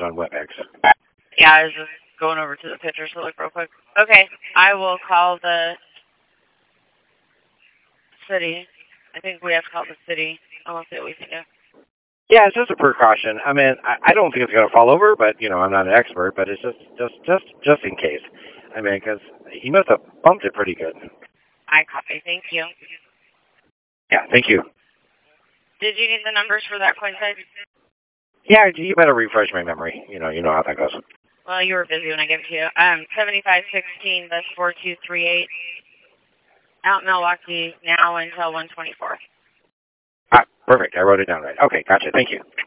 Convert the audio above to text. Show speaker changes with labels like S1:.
S1: on WebEx.
S2: Yeah, I was just going over to the pictures to look real quick. Okay, I will call the city. I think we have to call the city. I will see what we can do.
S1: Yeah, it's just a precaution. I mean, I don't think it's going to fall over, but I'm not an expert. But it's just in case. I mean, because he must have bumped it pretty good.
S2: I copy. Thank you.
S1: Yeah, thank you.
S2: Did you need the numbers for that coin size?
S1: Yeah, you better refresh my memory. You know how that goes.
S2: Well, you were busy when I gave it to you. 7516. That's 4238. Out Milwaukee now until 124.
S1: Ah, perfect. I wrote it down right. Okay, gotcha. Thank you.